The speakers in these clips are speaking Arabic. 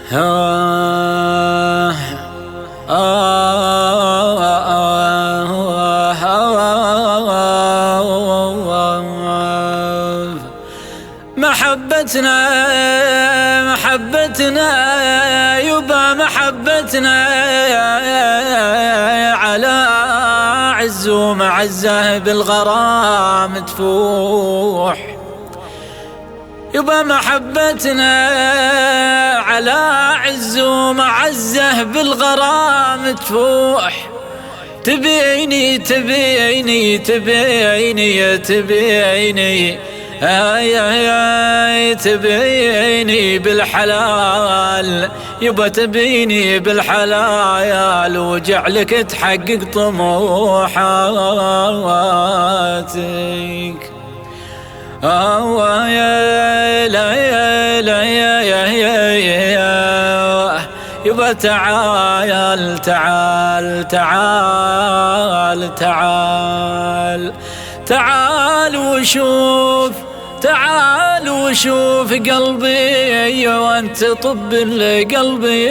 محبتنا يبا محبتنا على عز ومعزه بالغرام تفوح. يبا محبتنا على عز ومعزه بالغرام تفوح. تبيني تبيني تبيني تبيني تبيني بالحلال. يبا تبيني بالحلال وجعلك تحقق طموحاتك. يبا تعال تعال تعال تعال تعال وشوف، تعال وشوف قلبي وانت طب لقلبي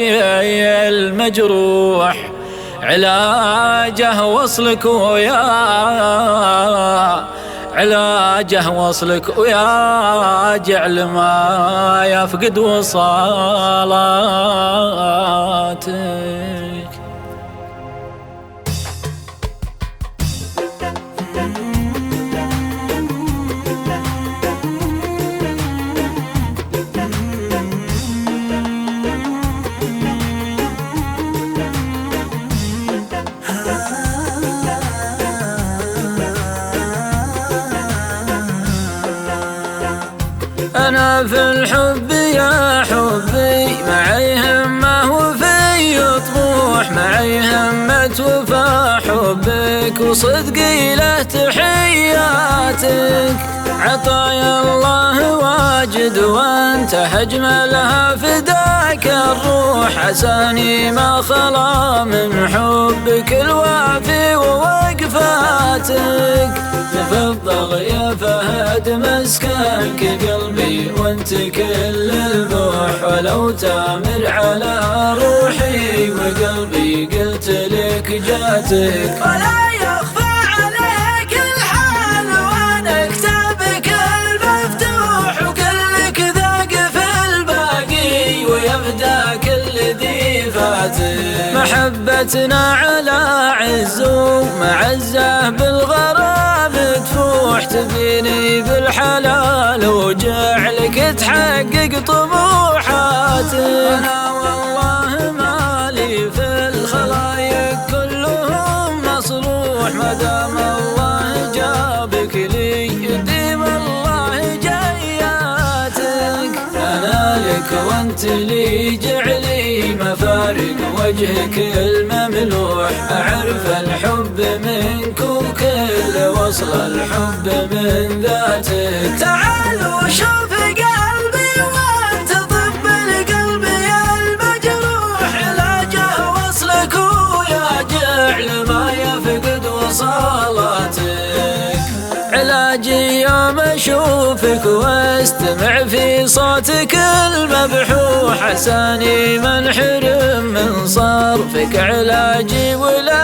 المجروح. علاجه وصلك ويا علاجه وصلك ويا جعل ما يفقد وصالاتك. أنا في الحب يا حبي معي همة وفي طموح، معي همة وفا حبك وصدقي له تحياتك. عطايا الله واجد وانت أجملها فداك الروح. عساني ما خلا من حبك الوافي ووقفاتك. تفضل يا فهد مسكنك قلبي وانت كل البوح. ولو تامر على روحي وقلبي قلت لك جاتك. ولا يخفى عليك الحال وانا كتابك المفتوح. وكلك ذاق في الباقي ويبدا كل ذي فاتك. محبتنا على عز ومعزه بالغرام تفوح. تبيني بالحلال وجعلك تحقق طموحاتك. أنا والله مالي في الخلايق كلهم مصروح. مدام الله جابك لي يديم الله جياتك. أنا لك وانت لي جعلي مفارق وجهك المملوح. أعرف الحب منك وكل وصل الحب من ذاتك. تعال وشوف قلبي وانت طب لقلبي المجروح. علاجه وصلك ويا جعل ما يفقد وصالاتك. علاجي يوم اشوفك واستمع في صوتك المبحوح. عساني منحرم من صرفك علاجي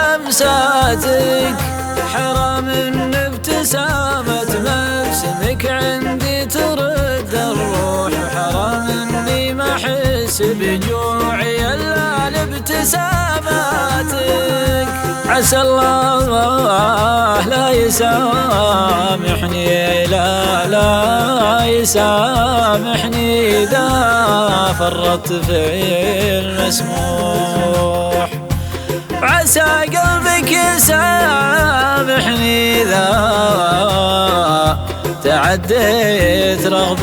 ولمساتك. حرام ان ابتسامة مبسمك عندي ترد الروح. حرام اني ما احس بجوعي الا لابتساماتك. عسى الله لا يسامحني لا يسامحني إذا فرطت في المسموح. عسى قلبك يسامحني إذا تعديت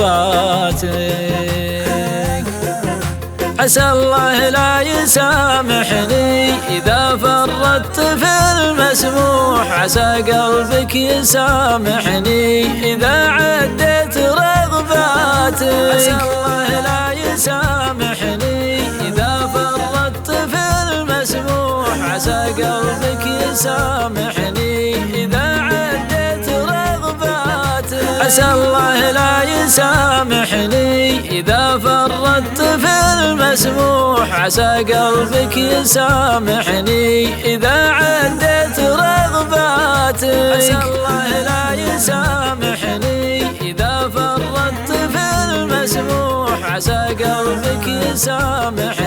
رغباتك. عسى الله لا يسامحني إذا فرطت في المسموح. عسى قلبك يسامحني إذا عديت رغباتك. عسى الله لا يسامحني إذا فرطت في المسموح. عسى قلبك يسامحني إذا عديت رغباتك. عسى الله لا يسامحني إذا فرطت في المسموح، عسى قلبك يسامحني إذا عديت رغباتك. عسى الله لا يسامحني إذا فرطت في المسموح، عسى قلبك يسامحني